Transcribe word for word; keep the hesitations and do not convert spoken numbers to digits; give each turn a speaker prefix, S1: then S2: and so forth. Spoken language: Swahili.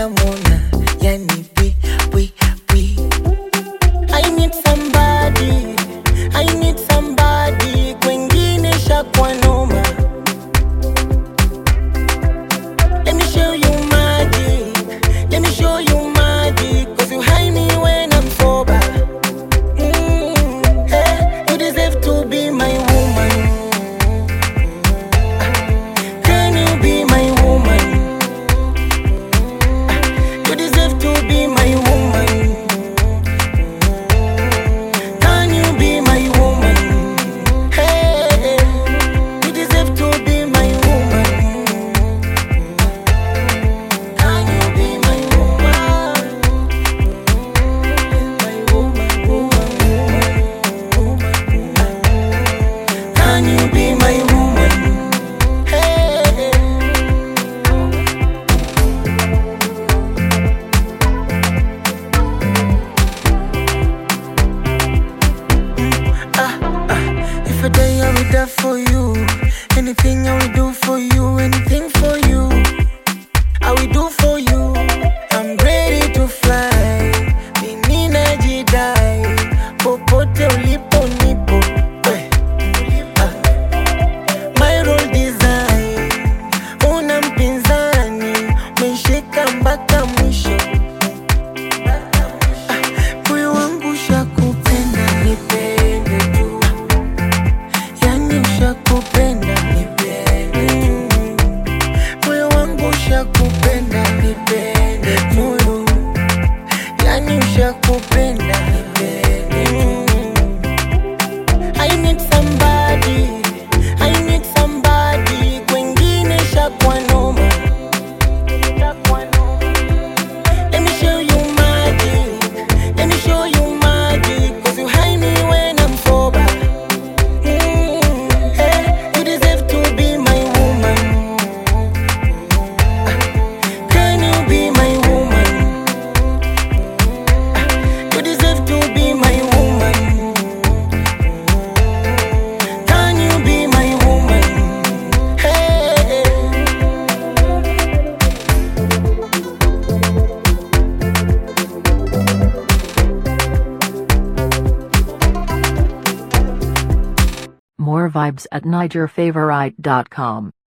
S1: sijamona, yani we, we, we. I need somebody, I need somebody, kwengine shakwa noma. Let me show you magic, let me show you magic, cause you hide me when I'm sober. Mm, hey, you deserve to be my woman. Can you be my woman? You deserve to be my woman. Can you be my woman? Hey, you deserve to be my woman. Can you be my woman? My woman, woman, woman, woman. Can you be my woman? Hey. Ah, ah. If a day I will die for you, anything I will do for you, anything for you, I will do for you. I'm ready to fly, mimi najidai, popote ulipo nipo. Eh, ah. My role design, una mpinzani, umeshika mpaka mwisho. Moyo wangu shakupenda, nipende tu. Yani ushakupenda, nipende tu. Moyo wangu shakupenda, nipende tu. Moyo, yani ushakupenda, nipende tu. I need somebody, I need somebody, kwengine shakwa noma. Let me show you magic, let me show you magic, cause you hide me when I'm sober. Mm, hey, you deserve to be my woman. Can you be my woman? You deserve to be my woman. Can you be my woman? Hey.
S2: More vibes at niger favorite dot com.